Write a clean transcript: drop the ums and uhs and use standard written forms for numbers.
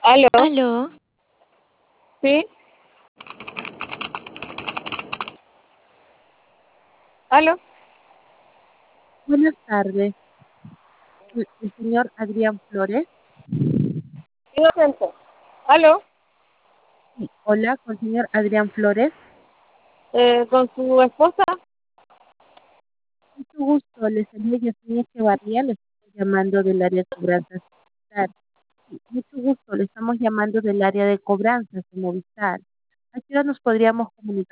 ¿Aló? Aló, ¿Sí? ¿Aló? Buenas tardes, el señor Adrián Flores. Inocente. ¿Aló? Sí, hola, con el señor Adrián Flores. ¿Con su esposa? Mucho gusto, les saluda Yasmina Echevarría, le estoy llamando del área de cobranzas de Movistar. Sí, mucho gusto, le estamos llamando del área de cobranzas de Movistar. ¿A qué hora nos podríamos comunicar?